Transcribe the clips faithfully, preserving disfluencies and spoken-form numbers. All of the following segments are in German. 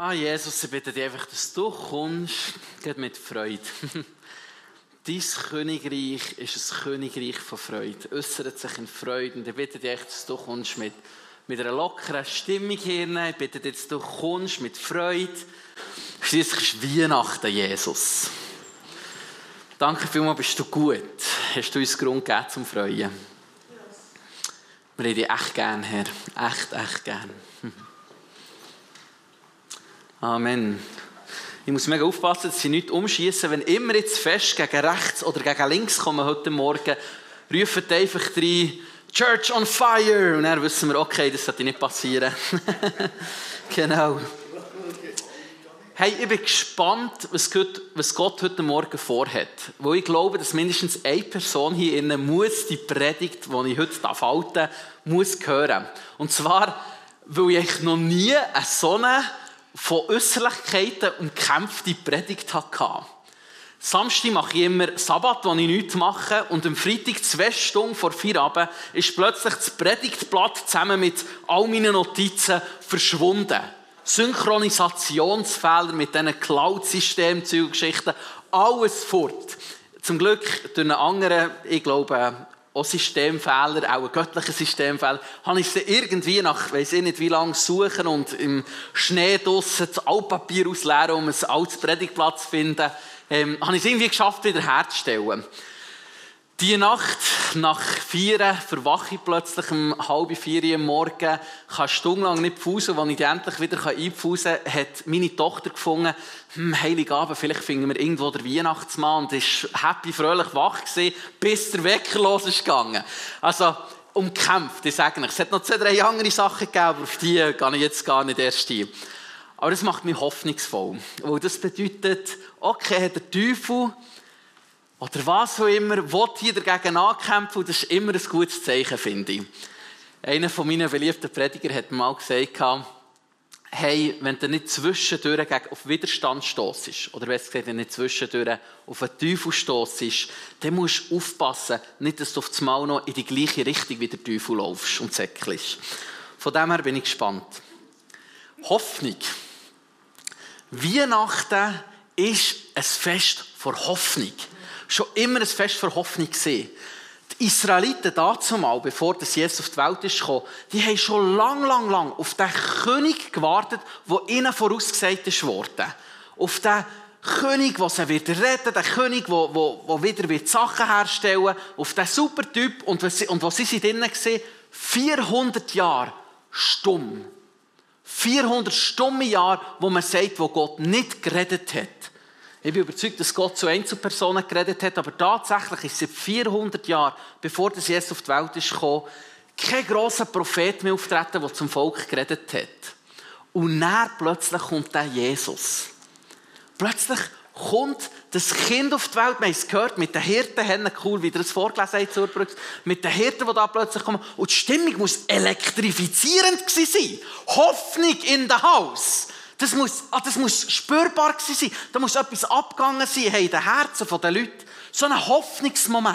Ah, Jesus, ich bitte dich einfach, dass du kommst, geht mit Freude. Dein Königreich ist ein Königreich von Freude, äußert sich in Freude. Und ich bitte dich, dass du kommst mit, mit einer lockeren Stimmung hier. Ich bitte dich, dass du kommst mit Freude. Schliesslich ist Weihnachten, Jesus. Danke vielmals, bist du gut. Hast du uns Grund gegeben zum Freuen. Wir haben dich echt gern, Herr. Echt, echt gern. Amen. Ich muss mega aufpassen, dass sie nicht umschießen. Wenn immer jetzt fest gegen rechts oder gegen links kommen heute Morgen, rufen einfach rein, Church on fire. Und dann wissen wir, okay, das sollte nicht passieren. Genau. Hey, ich bin gespannt, was Gott, was Gott heute Morgen vorhat. Weil ich glaube, dass mindestens eine Person hier innen muss die Predigt, die ich heute halten darf, muss hören. Und zwar, weil ich noch nie eine so eine von Äußerlichkeiten umkämpfte Predigt hatte. Samstag mache ich immer Sabbat, wo ich nichts mache. Und am Freitag, zwei Stunden vor Feierabend, ist plötzlich das Predigtblatt zusammen mit all meinen Notizen verschwunden. Synchronisationsfehler mit diesen Cloud-Systemen, Geschichten, alles fort. Zum Glück durch einen anderen, ich glaube, auch Systemfehler, auch einen göttlichen Systemfehler, habe ich sie irgendwie nach, weiss ich nicht wie lange, suchen und im Schnee draussen das Altpapier ausleeren, um ein altes Predigtblatt zu finden, ähm, habe ich es irgendwie geschafft, wieder herzustellen. Die Nacht, nach vier, verwache ich plötzlich um halb vier am Morgen, kann stundenlang nicht pfusen, als ich die endlich wieder einpfusen kann, hat meine Tochter gefunden, hm, Heiligabend, vielleicht finden wir irgendwo den Weihnachtsmann, und ist happy, fröhlich wach gewesen, bis der Wecker los ist gegangen. Also, umkämpft, ich sage euch. Es hat noch zwei, drei andere Sachen gegeben, aber auf die gehe ich jetzt gar nicht erst ein. Aber das macht mich hoffnungsvoll, weil das bedeutet, okay, der Teufel, oder was auch immer, will hier dagegen ankämpfen, und das ist immer ein gutes Zeichen, finde ich. Einer von meinen beliebten Prediger hat mal gesagt, hey, wenn du nicht zwischendurch auf Widerstand stossest, oder besser gesagt, wenn du nicht zwischendurch auf einen Teufel stossest, dann musst du aufpassen, nicht, dass du auf das Mal noch in die gleiche Richtung wie der Teufel laufst und zäckelst. Von dem her bin ich gespannt. Hoffnung. Weihnachten ist ein Fest vor Hoffnung. Schon immer ein Fest für Hoffnung gesehen. Die Israeliten dazumal, bevor das Jesus auf die Welt ist gekommen, die haben schon lang, lang, lang auf den König gewartet, der ihnen vorausgesagt ist worden. Auf den König, der sie wird retten, den König, der, der, der wieder wird Sachen herstellen wird, auf den super Typ. Und was sie, und was sie sind drinnen gesehen? vierhundert Jahre stumm. vierhundert stumme Jahre, wo man sagt, wo Gott nicht geredet hat. Ich bin überzeugt, dass Gott zu Einzelpersonen geredet hat, aber tatsächlich ist seit vierhundert Jahren, bevor das Jesus auf die Welt ist gekommen, kein grosser Prophet mehr auftreten, der zum Volk geredet hat. Und dann plötzlich kommt der Jesus. Plötzlich kommt das Kind auf die Welt. Wir haben es gehört, mit den Hirtenhennen, cool, wie ihr es vorgelesen habt, Zurbrücks, mit den Hirten, die da plötzlich kommen. Und die Stimmung muss elektrifizierend gewesen sein. Hoffnung in the house. Das muss, ah, das muss spürbar sein. Da muss etwas abgegangen sein in den Herzen der Leute. So ein Hoffnungsmoment.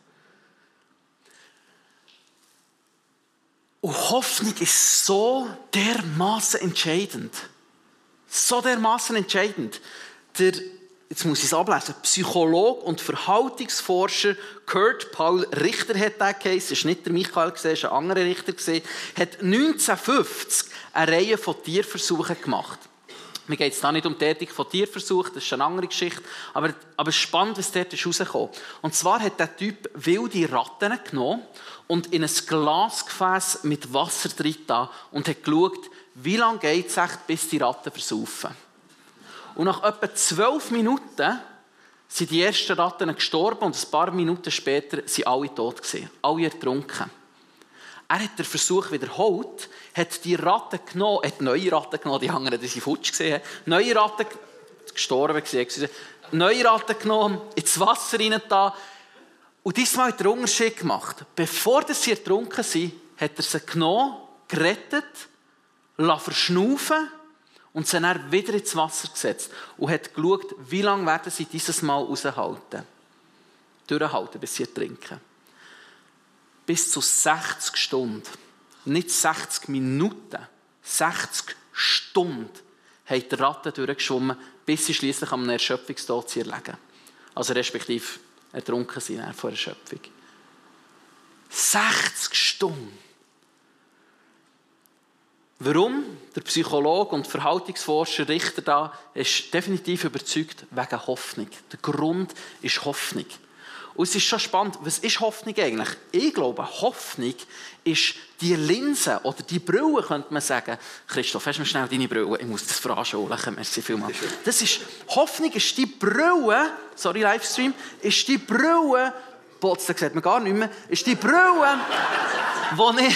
Und Hoffnung ist so dermaßen entscheidend. So dermaßen entscheidend. Der, jetzt muss ich es ablesen, Psychologe und Verhaltensforscher Kurt Paul Richter hat den geheißen, es war nicht der Michael, es war ein anderer Richter, hat neunzehnhundertfünfzig eine Reihe von Tierversuchen gemacht. Mir geht es da nicht um die Ethik von Tierversuchen, das ist eine andere Geschichte, aber, aber es ist spannend, was dort rausgekommen ist. Und zwar hat der Typ wilde Ratten genommen und in ein Glasgefäß mit Wasser drin getan und hat geschaut, wie lange geht es echt, bis die Ratten versaufen. Und nach etwa zwölf Minuten sind die ersten Ratten gestorben und ein paar Minuten später sind alle tot gewesen, alle ertrunken. Er hat den Versuch wiederholt, hat die Ratten genommen, hat neue Ratten genommen, die anderen, die sind futsch gesehen, neue Ratten, gestorben gewesen, neue Ratten genommen, ins Wasser rein da. Und diesmal hat er einen Unterschied gemacht. Bevor sie ertrunken sind, hat er sie genommen, gerettet, verschnaufen und sie dann wieder ins Wasser gesetzt. Und hat geschaut, wie lange werden sie dieses Mal aushalten. Durchhalten, bis sie ertrinken. Bis zu sechzig Stunden. Nicht sechzig Minuten, sechzig Stunden haben die Ratten durchgeschwommen, bis sie schliesslich am Erschöpfungstod erlegen. Also respektive ertrunken sind vor Erschöpfung. sechzig Stunden. Warum? Der Psychologe und Verhaltensforscher Richter da ist definitiv überzeugt wegen Hoffnung. Der Grund ist Hoffnung. Und es ist schon spannend, was ist Hoffnung eigentlich? Ich glaube, Hoffnung ist die Linse oder die Brille, könnte man sagen. Christoph, hast du mir schnell deine Brille? Ich muss das veranschaulichen. Merci vielmals. Das ist, Hoffnung ist die Brille, sorry Livestream, ist die Brille, Bots, das sieht man gar nicht mehr, ist die Brille, wo ich,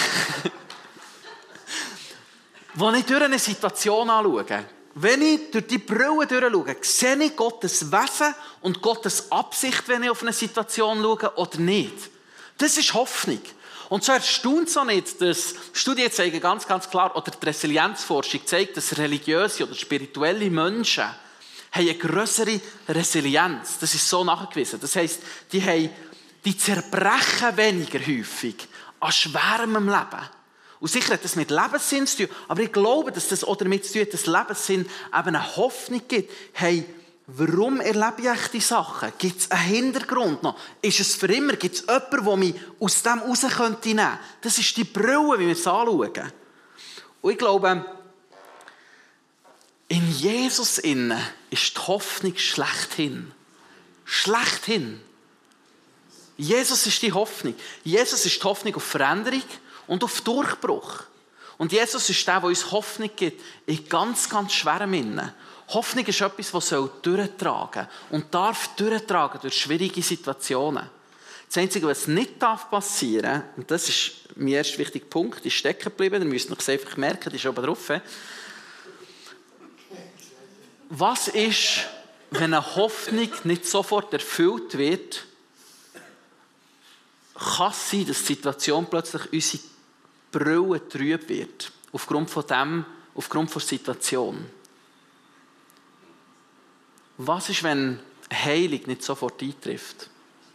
wo ich durch eine Situation anschaue. Wenn ich durch die Brille durchschaue, sehe ich Gottes Wesen und Gottes Absicht, wenn ich auf eine Situation schaue, oder nicht. Das ist Hoffnung. Und so erstaunt es auch nicht, dass Studien zeigen ganz, ganz klar, oder die Resilienzforschung zeigt, dass religiöse oder spirituelle Menschen haben eine grössere Resilienz. Das ist so nachgewiesen. Das heisst, die, haben, die zerbrechen weniger häufig an schwerem Leben. Und sicher hat das mit Lebenssinn zu tun, aber ich glaube, dass das auch damit zu tun hat, dass Lebenssinn eben eine Hoffnung gibt. Hey, warum erlebe ich echt diese Sachen? Gibt es einen Hintergrund noch? Ist es für immer? Gibt es jemanden, der mich aus dem raus könnte nehmen? Das ist die Brille, wie wir es anschauen. Und ich glaube, in Jesus innen ist die Hoffnung schlechthin. Schlechthin. Jesus ist die Hoffnung. Jesus ist die Hoffnung auf Veränderung und auf Durchbruch. Und Jesus ist der, der uns Hoffnung gibt, in ganz, ganz schwerem Innen. Hoffnung ist etwas, das durchtragen soll und darf durchtragen durch schwierige Situationen. Das Einzige, was nicht passieren darf, und das ist mein erster wichtiger Punkt, ist stecken geblieben, ihr müsst es einfach merken, die ist oben drauf. Was ist, wenn eine Hoffnung nicht sofort erfüllt wird, kann es sein, dass die Situation plötzlich unsere Brille trüb wird, aufgrund von dem, aufgrund der Situation. Was ist, wenn Heilung nicht sofort eintrifft?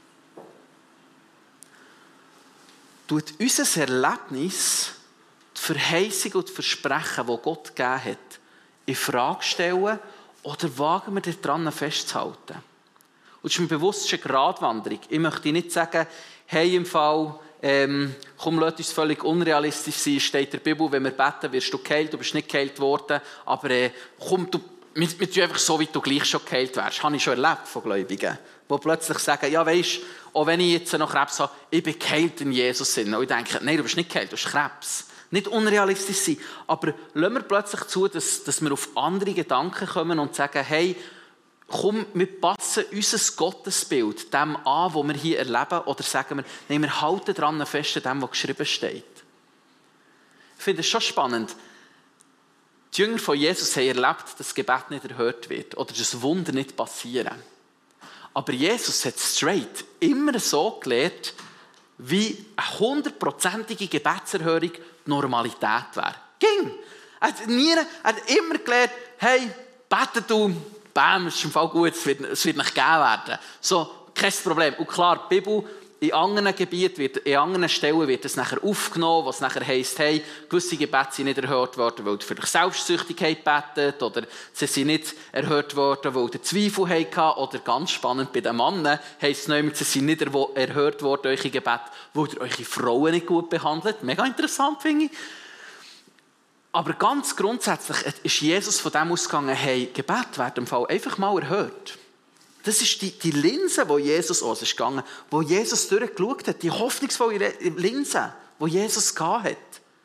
Tut unser Erlebnis die Verheißung und die Versprechen, die Gott gegeben hat, in Frage stellen oder wagen wir daran festzuhalten? Und es ist mir bewusst, es ist eine Gratwanderung. Ich möchte nicht sagen, hey, im Fall, ähm, komm, lass uns völlig unrealistisch sein, steht in der Bibel, wenn wir beten, wirst du geheilt, du bist nicht geheilt worden, aber äh, komm, du, wir, wir tun einfach so, wie du gleich schon geheilt wärst. Das habe ich schon erlebt von Gläubigen, die plötzlich sagen, ja weisst, auch wenn ich jetzt noch Krebs habe, ich bin geheilt in Jesus Sinn. Und ich denke, nein, du bist nicht geheilt, du hast Krebs. Nicht unrealistisch sein, aber lassen wir plötzlich zu, dass, dass wir auf andere Gedanken kommen und sagen, hey, komm, wir passen unser Gottesbild dem an, was wir hier erleben, oder sagen wir, nein, wir halten daran fest an dem, was geschrieben steht. Ich finde es schon spannend. Die Jünger von Jesus haben erlebt, dass das Gebet nicht erhört wird oder dass Wunder nicht passieren. Aber Jesus hat straight immer so gelehrt, wie eine hundertprozentige Gebetserhörung die Normalität wäre. Ging! Er hat, nie, er hat immer gelehrt, hey, bete du, bam, es ist im Fall gut, es wird, es wird nicht gegeben werden. So, kein Problem. Und klar, die Bibel, in anderen Gebieten, wird, in anderen Stellen wird es nachher aufgenommen, was nachher heisst, hey, gewisse Gebete sind nicht erhört worden, weil ihr für die Selbstsüchtigkeit betet, oder sie sind nicht erhört worden, weil ihr Zweifel hattet, oder ganz spannend, bei den Männern heisst es nicht, sie sind nicht erhört worden, eure Gebete, weil ihr eure Frauen nicht gut behandelt. Mega interessant, finde ich. Aber ganz grundsätzlich ist Jesus von dem ausgegangen, hey, Gebet werden im Fall einfach mal erhört. Das ist die, die Linse, die Jesus aus ist gegangen, wo Jesus durchgeschaut hat, die hoffnungsvolle Linse, die Jesus gehabt hat.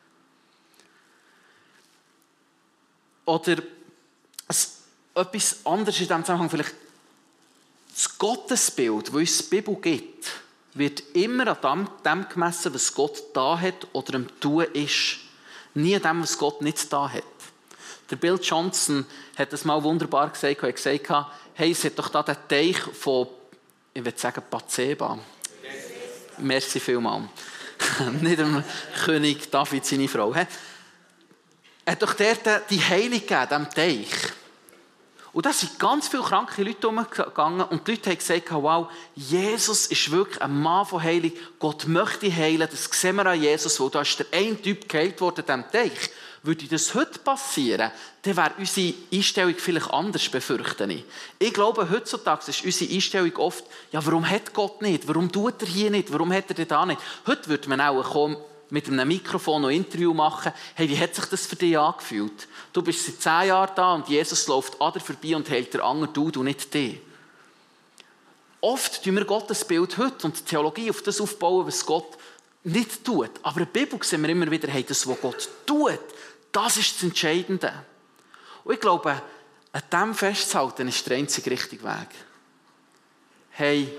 Oder es, etwas anderes in diesem Zusammenhang, vielleicht das Gottesbild, das uns die Bibel gibt, wird immer an dem, dem gemessen, was Gott da hat oder am Tun ist. Nie an dem, was Gott nicht da hat. Der Bill Johnson hat das mal wunderbar gesagt, er hat gesagt, hey, es hat doch da den Teich von, ich würde sagen, Bathseba. Merci vielmals. Nicht dem König David, seine Frau. Er hat doch dort die Heilung gegeben, diesem Teich. Und da sind ganz viele kranke Leute umgegangen und die Leute haben gesagt, wow, Jesus ist wirklich ein Mann von Heilung. Gott möchte heilen, das sehen wir an Jesus, weil da ist der ein Typ geheilt worden, an diesem Teich. Würde das heute passieren, dann wäre unsere Einstellung vielleicht anders, befürchte ich. Ich glaube, heutzutage ist unsere Einstellung oft, ja, warum hat Gott nicht? Warum tut er hier nicht? Warum hat er denn da nicht? Heute würde man auch kommen, mit einem Mikrofon ein Interview machen. Hey, wie hat sich das für dich angefühlt? Du bist seit zehn Jahren da und Jesus läuft an dir vorbei und hält der andere du, du nicht dich. Oft tun wir Gottes Bild heute und die Theologie auf das aufbauen, was Gott nicht tut. Aber in der Bibel sehen wir immer wieder, hey, das, was Gott tut, das ist das Entscheidende. Und ich glaube, an dem festzuhalten, ist der einzige richtige Weg. Hey,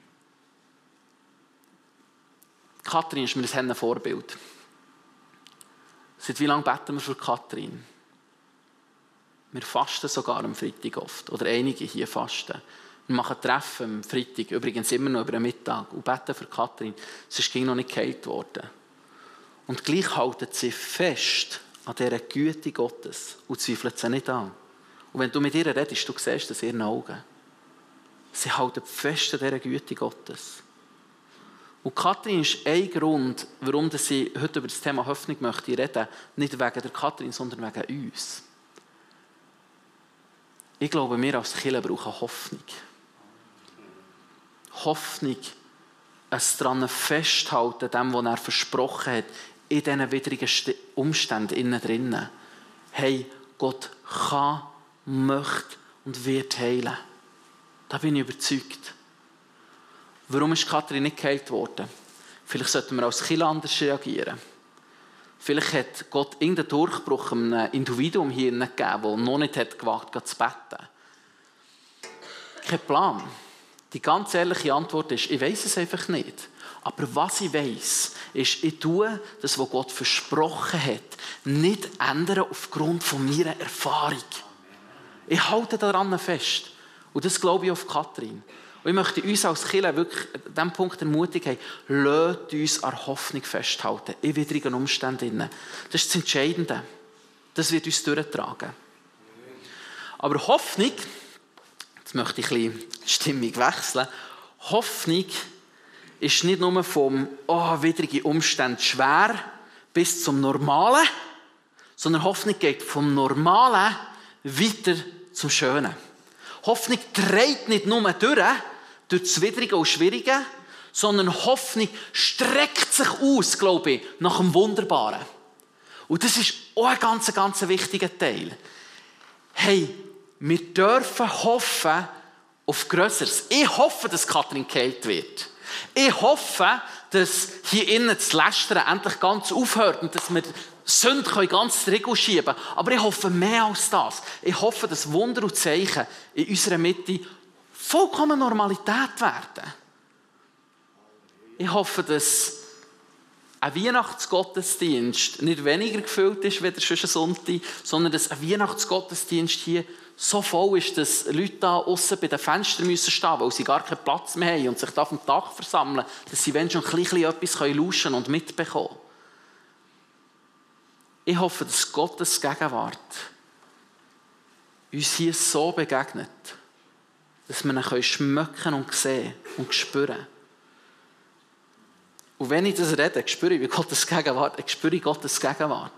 Kathrin ist mir ein Vorbild. Seit wie lange beten wir für Kathrin? Wir fasten sogar am Freitag oft. Oder einige hier fasten. Wir machen Treffen am Freitag, übrigens immer noch über den Mittag, und beten für Kathrin. Sie ist noch nicht geheilt worden. Und gleich halten sie fest an dieser Güte Gottes und zweifeln sie nicht an. Und wenn du mit ihr redest, du siehst das in ihren Augen. Sie halten fest an dieser Güte Gottes. Und Kathrin ist ein Grund, warum sie heute über das Thema Hoffnung möchte reden, nicht wegen der Kathrin, sondern wegen uns. Ich glaube, wir als Kirche brauchen Hoffnung. Hoffnung, es daran festhalten, dem, was er versprochen hat, in diesen widrigen Umständen innen drinnen. Hey, Gott kann, möchte und wird heilen. Da bin ich überzeugt. Warum ist Kathrin nicht geheilt worden? Vielleicht sollten wir als Kirche anders reagieren. Vielleicht hat Gott irgendeinen Durchbruch einem Individuum hier gegeben, das noch nicht hat gewagt hat, zu beten. Kein Plan. Die ganz ehrliche Antwort ist, ich weiss es einfach nicht. Aber was ich weiss, ist, ich tue das, was Gott versprochen hat, nicht ändern aufgrund von meiner Erfahrung. Ich halte daran fest. Und das glaube ich auf Kathrin. Und ich möchte uns als Kirche wirklich an diesem Punkt ermutigen, lasst uns an Hoffnung festhalten, in widrigen Umständen. Das ist das Entscheidende. Das wird uns durchtragen. Aber Hoffnung, jetzt möchte ich ein bisschen die Stimmung wechseln, Hoffnung ist nicht nur vom oh, widrigen Umständen schwer bis zum Normalen, sondern Hoffnung geht vom Normalen weiter zum Schönen. Hoffnung trägt nicht nur durch, durch das Widrige und Schwierige, sondern Hoffnung streckt sich aus, glaube ich, nach dem Wunderbaren. Und das ist auch ein ganz, ganz wichtiger Teil. Hey, wir dürfen hoffen auf Grösseres. Ich hoffe, dass Kathrin geheilt wird. Ich hoffe, dass hier innen das Lästern endlich ganz aufhört und dass wir Sünde ganz den Riegel schieben können. Aber ich hoffe mehr als das. Ich hoffe, dass Wunder und Zeichen in unserer Mitte vollkommen Normalität werden. Ich hoffe, dass ein Weihnachtsgottesdienst nicht weniger gefüllt ist, wie der sonst Sonntag, sondern dass ein Weihnachtsgottesdienst hier so voll ist, dass Leute da aussen bei den Fenstern müssen stehen, weil sie gar keinen Platz mehr haben und sich da auf dem Dach versammeln, dass sie wenn schon ein bisschen etwas lauschen und mitbekommen können. Ich hoffe, dass Gottes Gegenwart uns hier so begegnet, dass wir ihn schmecken und sehen und spüren. Und wenn ich das rede, spüre ich Gottes Gegenwart, ich spüre Gottes Gegenwart.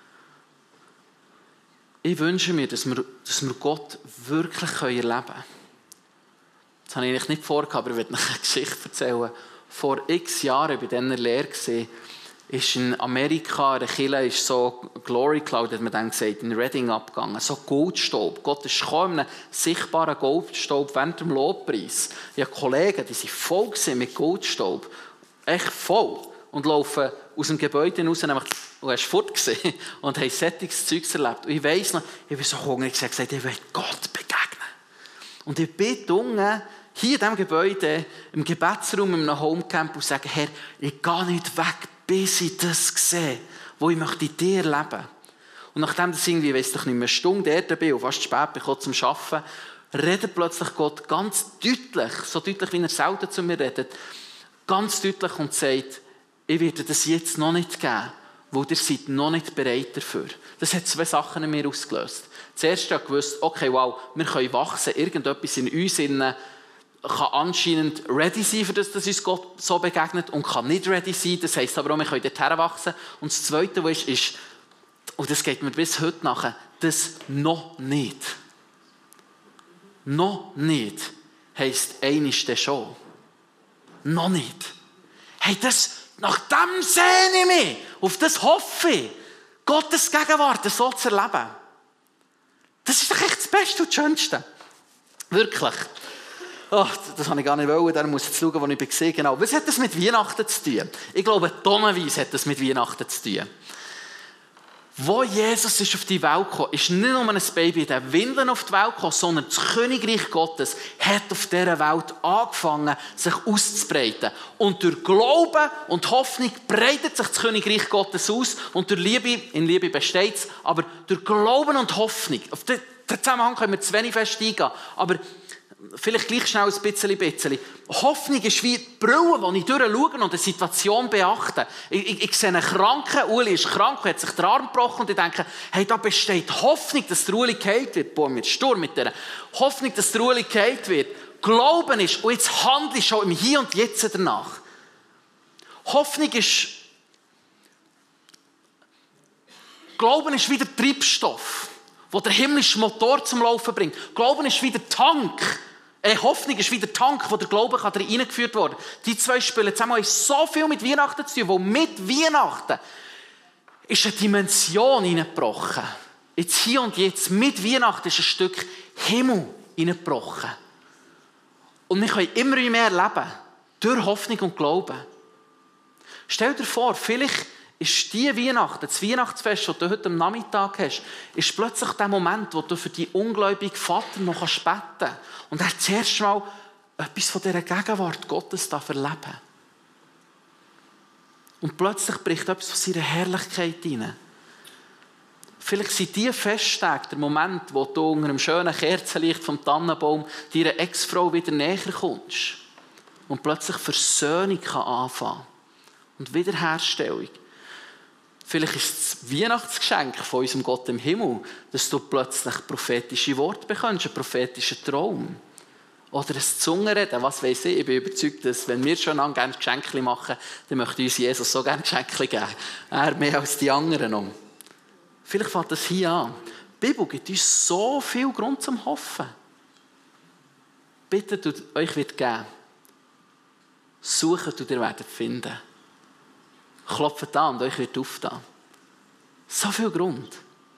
Ich wünsche mir, dass wir, dass wir Gott wirklich erleben können. Das habe ich eigentlich nicht vorgehabt, aber ich werde euch eine Geschichte erzählen. Vor x Jahren, bei dieser Lehre, ist in Amerika, eine Kirche ist so Glory Cloud, hat man dann gesagt, in Reading abgegangen. So Goldstaub. Gott ist gekommen in einem sichtbaren Goldstaub während dem Lobpreis. Ich habe Kollegen, die waren voll mit Goldstaub. Echt voll. Und laufen aus dem Gebäude raus, nämlich, du hast fort gesehen, und haben solches Zeugs erlebt. Und ich weiss noch, ich bin so hungrig, ich habe gesagt, ich will Gott begegnen. Und ich bin unten, hier in diesem Gebäude, im Gebetsraum, in einem Homecamp, und sage, Herr, ich gehe nicht weg, bis ich das sehe, wo ich möchte in dir leben. Und nachdem das irgendwie, ich weiss doch nicht mehr, eine Stunde dort bin und fast spät bin, zum Arbeiten, redet plötzlich Gott ganz deutlich, so deutlich, wie er selten zu mir redet, ganz deutlich und sagt, ich werde das jetzt noch nicht geben, weil ihr seid noch nicht bereit dafür. Das hat zwei Sachen in mir ausgelöst. Zuerst habe ich gewusst, okay, wow, wir können wachsen, irgendetwas in uns innen kann anscheinend ready sein, für das, dass uns Gott so begegnet, und kann nicht ready sein. Das heisst aber auch, wir können dorthin wachsen. Und das Zweite, was ist, ist, und das geht mir bis heute nach, das noch nicht. Noch nicht heisst einisch dann schon. Noch nicht. Hey, das, nach dem sehne ich mich. Auf das hoffe ich. Gottes Gegenwart so zu erleben. Das ist doch echt das Beste und das Schönste. Wirklich. Oh, das habe ich gar nicht wollen, darum muss ich jetzt schauen, wo ich war. Genau. Was hat das mit Weihnachten zu tun? Ich glaube, tonnenweise hat das mit Weihnachten zu tun. Wo Jesus ist auf die Welt gekommen, ist nicht nur ein Baby in den Windeln auf die Welt gekommen, sondern das Königreich Gottes hat auf dieser Welt angefangen, sich auszubreiten. Und durch Glauben und Hoffnung breitet sich das Königreich Gottes aus. Und durch Liebe, in Liebe besteht es, aber durch Glauben und Hoffnung, auf den Zusammenhang können wir zu wenig fest eingehen, aber vielleicht gleich schnell ein bisschen, bisschen. Hoffnung ist wie die Brille, die ich durchschaue und eine Situation beachte. Ich, ich, ich sehe einen Kranken, Uli ist krank, hat sich den Arm gebrochen und ich denke, hey, da besteht Hoffnung, dass der Uli geheilt wird. Boah, mit Sturm mit der Hoffnung, dass der Uli geheilt wird. Glauben ist, und jetzt handle ich schon im Hier und Jetzt danach. Hoffnung ist, Glauben ist wie der Treibstoff, der den himmlischen Motor zum Laufen bringt. Glauben ist wie der Tank. Äh, Hoffnung ist wie der Tank, wo der Glaube kann reingeführt werden kann. Die zwei spielen zusammen so viel mit Weihnachten zu tun, wo mit Weihnachten ist eine Dimension hineingebrochen. Jetzt hier und jetzt, mit Weihnachten ist ein Stück Himmel hineingebrochen. Und wir können immer mehr erleben, durch Hoffnung und Glauben. Stell dir vor, vielleicht ist die Weihnachten, das Weihnachtsfest, das du heute am Nachmittag hast, ist plötzlich der Moment, wo du für die ungläubigen Vater noch beten kannst. Und er zuerst mal etwas von dieser Gegenwart Gottes erleben. Und plötzlich bricht etwas von seiner Herrlichkeit hinein. Vielleicht sind diese Festtage der Moment, wo du unter einem schönen Kerzenlicht vom Tannenbaum deiner Ex-Frau wieder näher kommst. Und plötzlich Versöhnung kann anfangen. Und Wiederherstellung. Vielleicht ist es das Weihnachtsgeschenk von unserem Gott im Himmel, dass du plötzlich prophetische Worte bekommst, einen prophetischen Traum. Oder ein Zungenreden, was weiss ich. Ich bin überzeugt, dass wenn wir schon gerne ein Geschenk machen, dann möchte uns Jesus so gerne ein Geschenk geben. Er mehr als die anderen noch. Vielleicht fängt das hier an. Die Bibel gibt uns so viel Grund zum Hoffen. Bitte, euch wird geben. Suchen und ihr werdet finden. Klopft an und euch wird aufgetan. So viel Grund.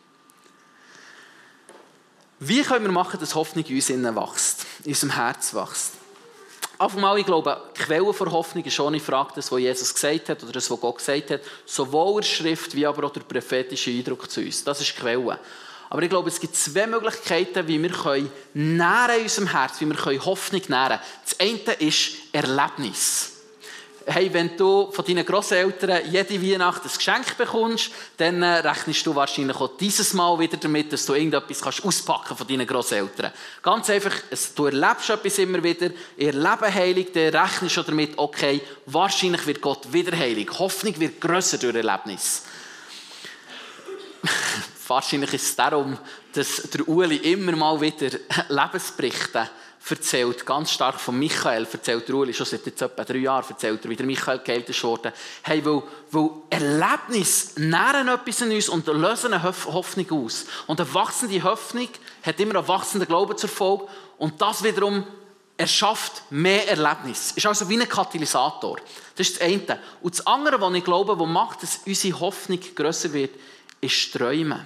Wie können wir machen, dass Hoffnung in uns innen wächst, in unserem Herz wächst? Auf einmal, ich glaube, die Quelle für Hoffnung ist ohne Frage das, was Jesus gesagt hat oder das, was Gott gesagt hat, sowohl in der Schrift wie aber auch der prophetische Eindruck zu uns. Das ist die Quelle. Aber ich glaube, es gibt zwei Möglichkeiten, wie wir können nähren in unserem Herz, wie wir Hoffnung nähren können. Das eine ist Erlebnis. Hey, wenn du von deinen Grosseltern jede Weihnacht ein Geschenk bekommst, dann rechnest du wahrscheinlich auch dieses Mal wieder damit, dass du irgendetwas kannst auspacken von deinen Grosseltern. Ganz einfach, du erlebst etwas immer wieder, ihr Leben heilig, dann rechnest du damit, okay, wahrscheinlich wird Gott wieder heilig. Hoffnung wird grösser durch Erlebnis. Wahrscheinlich ist es darum, dass der Uli immer mal wieder Lebensberichte erzählt, ganz stark von Michael, erzählt der Uli, schon seit jetzt etwa drei Jahren, erzählt er, wie der Michael geheilt ist worden. Hey, weil, weil Erlebnisse nähren etwas in uns und lösen eine Hoffnung aus. Und eine wachsende Hoffnung hat immer einen wachsenden Glauben zur Folge und das wiederum erschafft mehr Erlebnis. Ist also wie ein Katalysator. Das ist das eine. Und das andere, was ich glaube, was macht, dass unsere Hoffnung grösser wird, ist Träumen.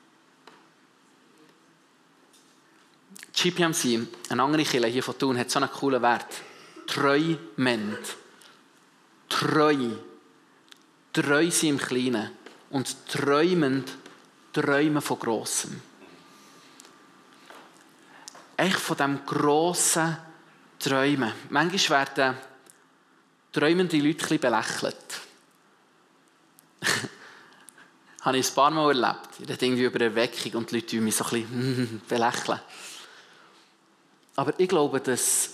G P M C, eine andere Kirche hier von Thun, hat so einen coolen Wert. Träumend. Treu. Treu sein im Kleinen. Und träumend, träumen von Grossem. Echt von diesem grossen Träumen. Manchmal werden träumende Leute ein bisschen belächelt. Habe ich ein paar Mal erlebt. Ich rede irgendwie über Erweckung und die Leute mich so ein bisschen belächeln. Aber ich glaube, dass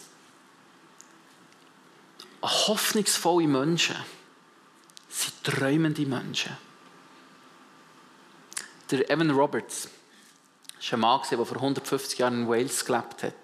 hoffnungsvolle Menschen sind träumende Menschen. Der Evan Roberts war ein Mann, der vor hundertfünfzig Jahren in Wales gelebt hat.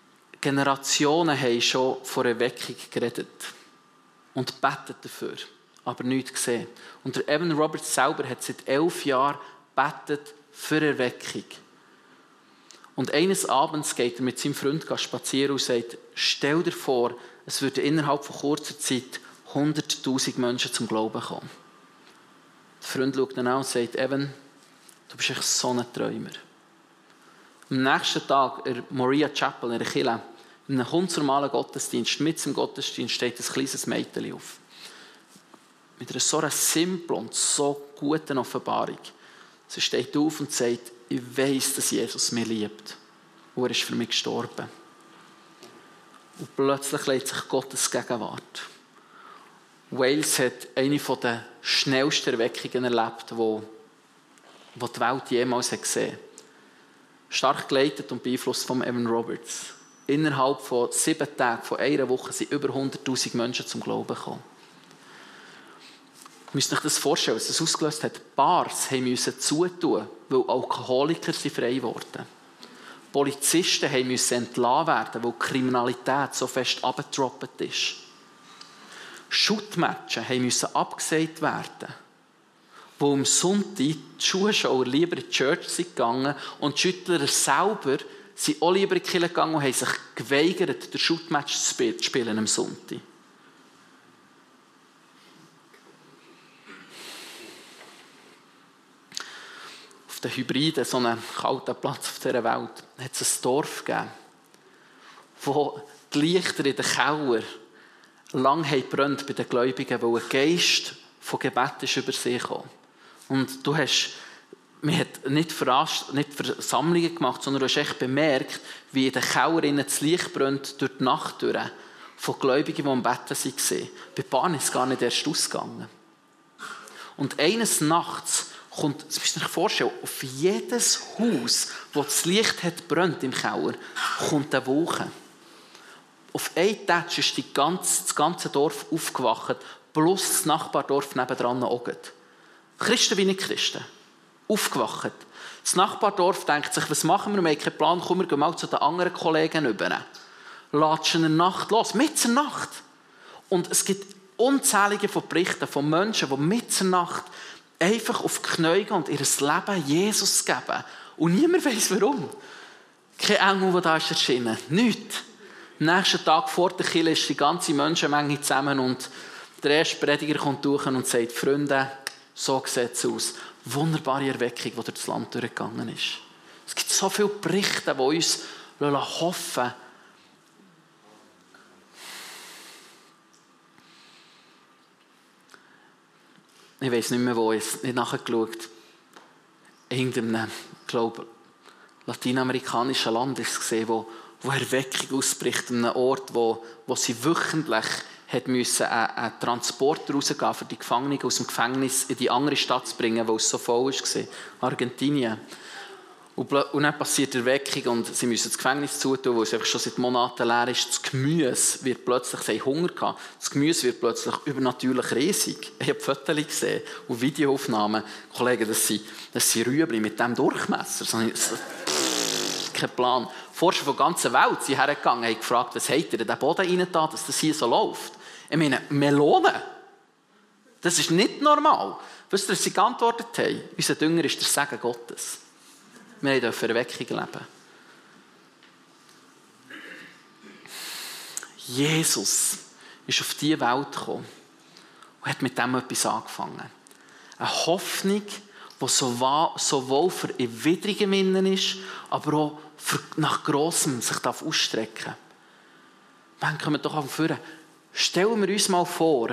Generationen haben schon vor Erweckung geredet und betet dafür. aber nichts gesehen. Und der Evan Roberts selber hat seit elf Jahren gebetet für Erweckung. Und eines Abends geht er mit seinem Freund spazieren und sagt, stell dir vor, es würden innerhalb von kurzer Zeit hunderttausend Menschen zum Glauben kommen. Der Freund schaut ihn an und sagt, Evan, du bist echt so ein Träumer. Am nächsten Tag in Moria Chapel in der Kirche, in einem ganz normalen Gottesdienst, mit dem Gottesdienst steht ein kleines Mädchen auf. Mit einer so einer simplen und so guten Offenbarung. Sie steht auf und sagt, ich weiss, dass Jesus mich liebt. Und er ist für mich gestorben. Und plötzlich legt sich Gottes Gegenwart. Wales hat eine der schnellsten Erweckungen erlebt, die, die die Welt jemals gesehen hat. Stark geleitet und beeinflusst von Evan Roberts. Innerhalb von sieben Tagen, von einer Woche, sind über hunderttausend Menschen zum Glauben gekommen. Ihr müsst euch das vorstellen, was das ausgelöst hat. Bars mussten zutun, weil Alkoholiker sind frei geworden. Polizisten mussten entlassen werden, weil die Kriminalität so fest abgetroppt ist. Schuttmatchen mussten abgesagt werden, wo am Sonntag die Zuschauer lieber in die Church sind gegangen und die Schüttler selber sind auch lieber in die Kirche gegangen und haben sich geweigert, den Schuttmatch zu spielen am Sonntag. Auf den Hybriden, so einem kalten Platz auf dieser Welt, hat es ein Dorf gegeben, wo die Lichter in den Keller lang gebrannt bei den Gläubigen, weil ein Geist von Gebet ist über sie gekommen. Und du hast, man hat nicht, Verast- nicht Versammlungen gemacht, sondern du hast echt bemerkt, wie in den Kellern das Licht brennt durch die Nacht durch, von Gläubigen, die am Betten waren. Bei Bahn ist es gar nicht erst ausgegangen. Und eines Nachts kommt, das müsst ihr euch vorstellen, auf jedes Haus, wo das Licht hat brennt im Keller, kommt eine Wolke. Auf einen Tag ist die ganze, das ganze Dorf aufgewacht, plus das Nachbardorf nebendran auch. Christen wie nicht Christen. Aufgewacht. Das Nachbardorf denkt sich, was machen wir? Wir haben keinen Plan, kommen wir gehen mal zu den anderen Kollegen rüber. Latschen in der Nacht los, mitten in der Nacht. Und es gibt unzählige von Berichten von Menschen, die mitten in der Nacht einfach auf die Knie gehen und ihr Leben Jesus geben. Und niemand weiss warum. Kein Engel, der da ist erschienen. Nichts. Am nächsten Tag vor der Kirche ist die ganze Menschenmenge zusammen und der erste Prediger kommt durch und sagt, Freunde, so sieht es aus. Wunderbare Erweckung, die durch das Land durchgegangen ist. Es gibt so viele Berichte, die uns hoffen lassen. Ich weiss nicht mehr, wo ich es nicht nachgeschaut habe. Irgendeinem, glaube lateinamerikanischen Land ist es gesehen, wo, wo Erweckung ausbricht, an einem Ort, wo, wo sie wöchentlich hat müssen, einen, einen Transport rausgehen, für die Gefangenen aus dem Gefängnis in die andere Stadt zu bringen, weil es so voll war. Argentinien. Und, und dann passiert Erweckung und sie müssen das Gefängnis zutun, weil es einfach schon seit Monaten leer ist. Das Gemüse wird plötzlich, sie haben Hunger gehabt, das Gemüse wird plötzlich übernatürlich riesig. Ich habe Fotos gesehen und Videoaufnahmen. Kollegen, das sind, das sind Rüebli mit diesem Durchmesser. Das ist kein Plan. Forscher von der ganzen Welt sind hergegangen und haben gefragt, was habt ihr in den Boden reingetan, dass das hier so läuft? Ich meine, Melonen. Das ist nicht normal. Wisst ihr, was sie geantwortet haben? Unser Dünger ist der Segen Gottes. Wir dürfen Erweckung leben. Jesus ist auf diese Welt gekommen und hat mit dem etwas angefangen. Eine Hoffnung, die sowohl für Erwiderung innen ist, aber auch für nach Grossem sich ausstrecken darf. Dann kommen wir doch auf vorne. Stellen wir uns mal vor,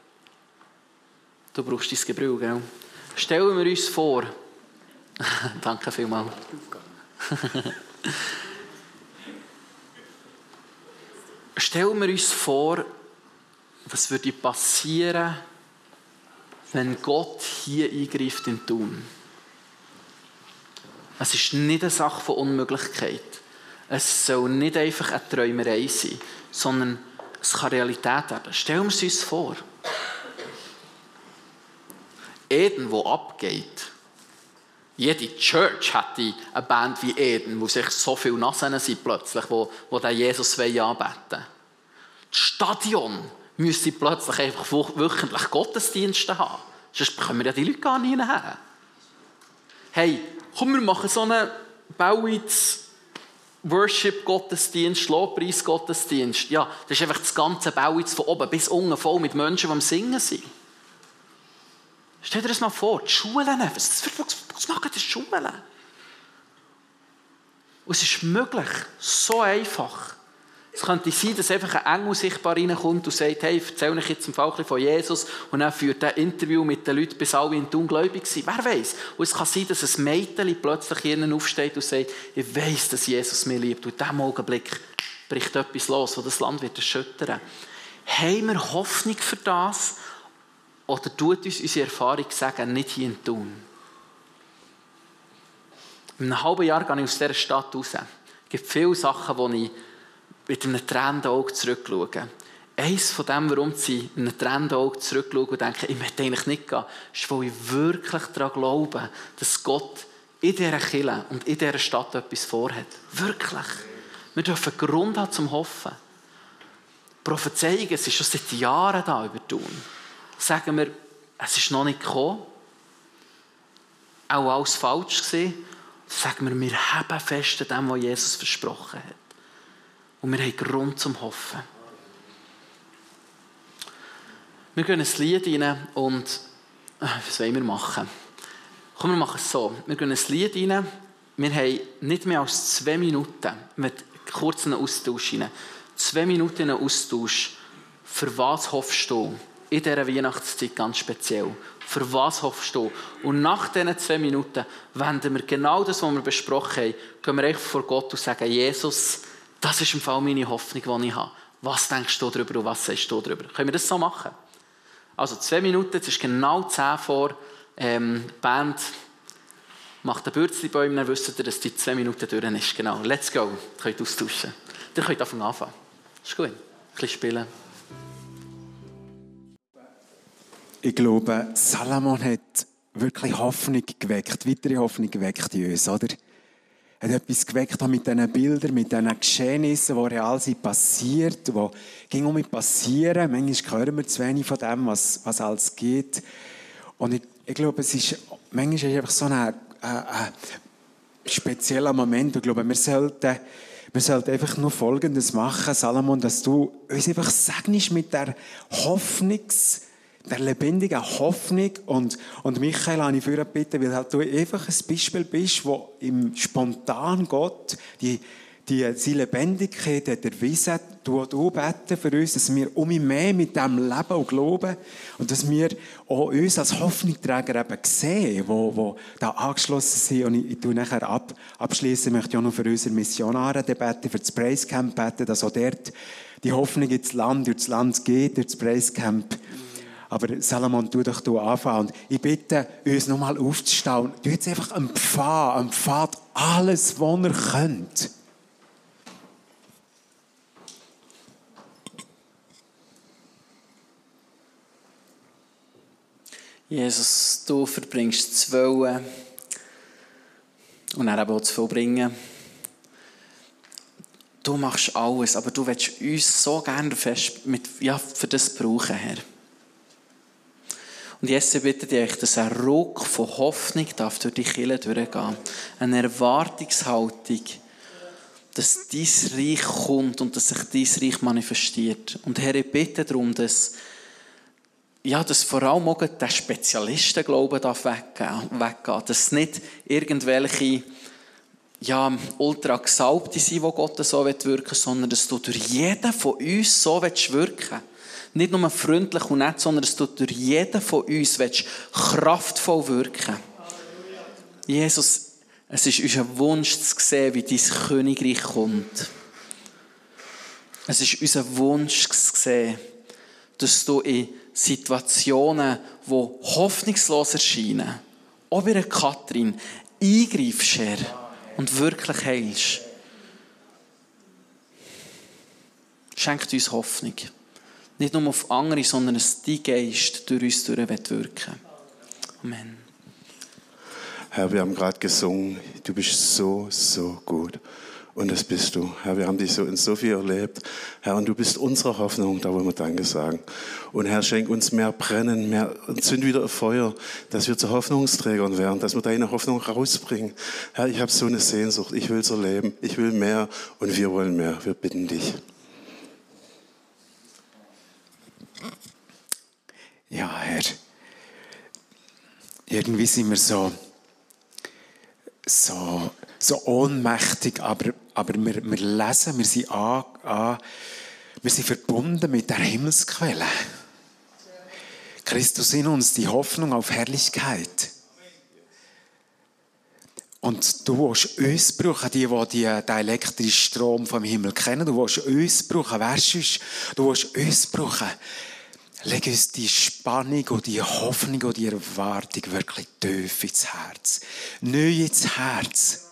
du brauchst dein Gebrüll, gell? Stellen wir uns vor, danke vielmals. Stellen wir uns vor, was würde passieren, wenn Gott hier eingreift in Tun. Es ist nicht eine Sache von Unmöglichkeit. Es soll nicht einfach eine Träumerei sein, sondern es kann Realität werden. Stellen wir es uns vor. Eden, wo abgeht. Jede Church hätte eine Band wie Eden, wo sich so viele Nasen sind plötzlich, wo, wo den Jesus anbeten wollen. Das Stadion müsste plötzlich einfach wöchentlich Gottesdienste haben. Sonst können wir ja die Leute gar nicht her. Hey, komm, wir machen so einen Bauwitz Worship-Gottesdienst, Lobpreis-Gottesdienst. Ja, das ist einfach das ganze Bauwitz von oben bis unten voll mit Menschen, die am Singen sind. Stell dir das mal vor, die Schulen, was, was, was machen die Schulen? Und es ist möglich, so einfach. Es könnte sein, dass einfach ein Engel sichtbar reinkommt und sagt, hey, erzähl euch jetzt im Fall von Jesus und dann führt er ein Interview mit den Leuten, bis alle in die Ungläubig sind. Wer weiß? Und es kann sein, dass ein Mädchen plötzlich hier innen aufsteht und sagt, ich weiss, dass Jesus mich liebt. Und in diesem Augenblick bricht etwas los, das das Land wird erschüttern. Haben wir Hoffnung für das? Oder tut uns unsere Erfahrung sagen, nicht hier in Thun? In einem halben Jahr gehe ich aus dieser Stadt raus. Es gibt viele Sachen, die ich mit einem tränenden Auge zurückschaue. Eines von dem, warum sie mit einem tränenden Auge zurückschauen und denken, ich möchte eigentlich nicht gehen, ist, weil ich wirklich daran glaube, dass Gott in dieser Kirche und in dieser Stadt etwas vorhat. Wirklich. Wir dürfen Grund haben zum Hoffen. Prophezeiungen, es ist schon seit Jahren da über Thun. Sagen wir, es ist noch nicht gekommen. Auch alles falsch gewesen. Sagen wir, wir haben fest an dem, was Jesus versprochen hat. Und wir haben Grund zum Hoffen. Wir gehen ein Lied rein und was wollen wir machen? Komm, wir machen es so. Wir gehen ein Lied rein. Wir haben nicht mehr als zwei Minuten mit kurzen Austausch rein. Zwei Minuten Austausch. Für was hoffst du? In dieser Weihnachtszeit ganz speziell. Für was hoffst du? Und nach diesen zwei Minuten wenden wir genau das, was wir besprochen haben, gehen wir echt vor Gott und sagen, Jesus, das ist im Fall meine Hoffnung, die ich habe. Was denkst du darüber und was sagst du darüber? Können wir das so machen? Also zwei Minuten, jetzt ist genau zehn vor. Ähm, die Band macht den Bürzli-Bäume, dann wisst ihr, dass die zwei Minuten durch ist. Genau, let's go. Ihr könnt austauschen. Ihr könnt anfangen anfangen. Ist gut. Ein bisschen spielen. Ich glaube, Salomon hat wirklich Hoffnung geweckt, weitere Hoffnung geweckt in uns, oder? Er hat etwas geweckt mit diesen Bildern, mit diesen Geschehnissen, die real sind, passiert, die ging um mich passieren. Manchmal hören wir zu wenig von dem, was, was alles geht. Und ich, ich glaube, es ist, manchmal ist es einfach so ein, ein, ein spezieller Moment. Ich glaube, wir sollten, wir sollten einfach nur Folgendes machen, Salomon, dass du uns einfach segnest mit der Hoffnungs- der lebendigen Hoffnung. Und, und Michael habe ich für bitten, weil halt du einfach ein Beispiel bist, wo im spontan Gott die, die, die Lebendigkeit hat erwiesen, du, du beten für uns, dass wir um ihn mehr mit dem leben und glauben und dass wir auch uns als Hoffnungsträger eben sehen, wo, wo da angeschlossen sind. Und ich, ich tue nachher ab, abschließen, möchte ich auch noch für unsere Missionare beten, für das Praise Camp beten, dass auch dort die Hoffnung ins Land, durch das Land geht, durch das Praise Camp. Aber Salomon, tu doch du anfangen. Und ich bitte uns nochmal aufzustehen. Du jetzt einfach am Pfad, am Pfad alles, was ihr könnt. Jesus, du verbringst zu wollen und dann eben auch zu vollbringen. Du machst alles, aber du willst uns so gerne fest mit, ja, für das brauchen, Herr. Und jetzt bitte dich, dass ein Ruck von Hoffnung darf durch die Kirche durchgehen. Eine Erwartungshaltung, dass dein Reich kommt und dass sich dein Reich manifestiert. Und Herr, ich bitte darum, dass, ja, dass vor allem auch der Spezialistenglauben weggehen darf. Dass es nicht irgendwelche ja, ultra Gesalbte sind, die Gott so wirken will, sondern dass du durch jeden von uns so wirken willst. Nicht nur freundlich und nett, sondern dass du durch jeden von uns kraftvoll wirken. Jesus, es ist unser Wunsch zu sehen, wie dein Königreich kommt. Es ist unser Wunsch zu sehen, dass du in Situationen, die hoffnungslos erscheinen, auch bei einer Katrin, eingreifst, Herr, und wirklich heilst. Schenkt uns Hoffnung. Nicht nur auf andere, sondern dass dein Geist durch uns durch wirken. Amen. Herr, wir haben gerade gesungen, du bist so, so gut. Und das bist du. Herr, wir haben dich so in so viel erlebt. Herr, und du bist unsere Hoffnung, da wollen wir Danke sagen. Und Herr, schenk uns mehr Brennen, mehr, zünd wieder ein Feuer, dass wir zu Hoffnungsträgern werden, dass wir deine Hoffnung rausbringen. Herr, ich habe so eine Sehnsucht, ich will es erleben, ich will mehr und wir wollen mehr. Wir bitten dich. Ja, Herr, irgendwie sind wir so, so, so ohnmächtig, aber, aber wir, wir lesen, wir sind, an, an, wir sind verbunden mit der Himmelsquelle. Christus in uns, die Hoffnung auf Herrlichkeit. Und du willst uns brauchen, die, die den elektrischen Strom vom Himmel kennen, du willst uns brauchen, wer sonst? Du willst uns brauchen. Leg uns die Spannung und die Hoffnung und die Erwartung wirklich tief ins Herz. Neu ins Herz.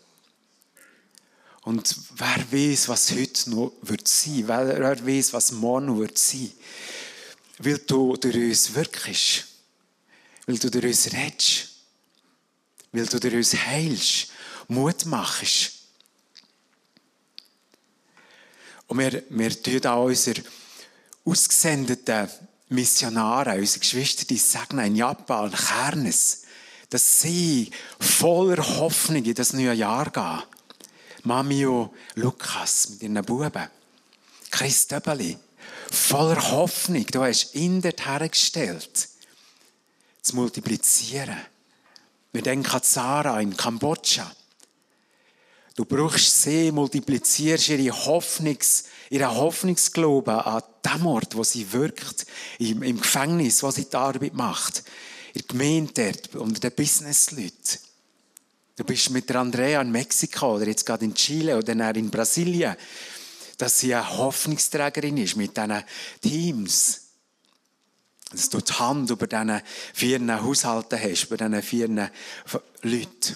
Und wer weiß, was heute noch wird sein, wer weiß, was morgen noch wird sein. Weil du durch uns wirkst. Weil du durch uns redest. Weil du durch uns heilst. Mut machst. Und wir, wir tun auch unsere ausgesendeten Missionare, unsere Geschwister, die sagen in Japan, Kernes, dass sie voller Hoffnung in das neue Jahr gehen. Mami und Lukas mit ihren Buben, Chris Döbeli, voller Hoffnung, du hast ihn dort hergestellt, zu multiplizieren. Wir denken an Sarah in Kambodscha. Du brauchst sie, multiplizierst ihre Hoffnungs, ihren Hoffnungsglauben an dem Ort, wo sie wirkt, im, im Gefängnis, wo sie die Arbeit macht, in der Gemeinde dort, unter den Businessleuten. Du bist mit der Andrea in Mexiko oder jetzt gerade in Chile oder dann in Brasilien, dass sie eine Hoffnungsträgerin ist mit diesen Teams. Dass du die Hand über diesen vier Haushalten hast, über diesen vier Leuten.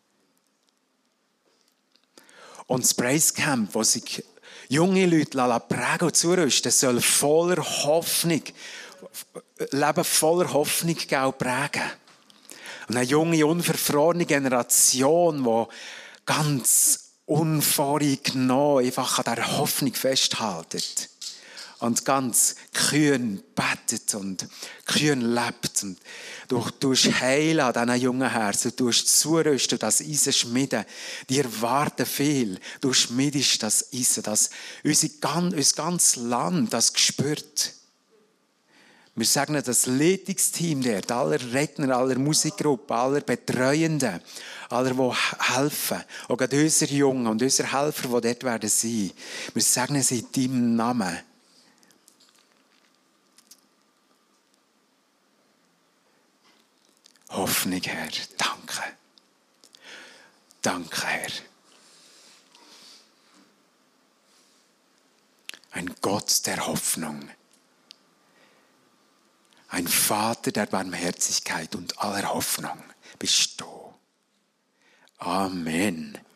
Und das Praise Camp, wo sich junge Leute prägen und zurüsten, soll voller Hoffnung, Leben voller Hoffnung prägen. Und eine junge, unverfrorene Generation, die ganz unvoreingenommen einfach an dieser Hoffnung festhält. Und ganz kühn betet und kühn lebt. Und du tust heilen an diesen jungen Herzen. Du tust zurüsten, das Eisen schmieden. Die erwarten viel. Du schmiedest das Eisen, das unser ganzes Land das spürt. Wir sagen das Leitungsteam dort, aller Redner, aller Musikgruppen, aller Betreuenden, aller, die helfen. Auch gerade unsere Jungen und unsere Helfer, die dort werden sein. Wir sagen sie in deinem Namen. Hoffnung, Herr. Danke. Danke, Herr. Ein Gott der Hoffnung. Ein Vater der Barmherzigkeit und aller Hoffnung bist du. Amen.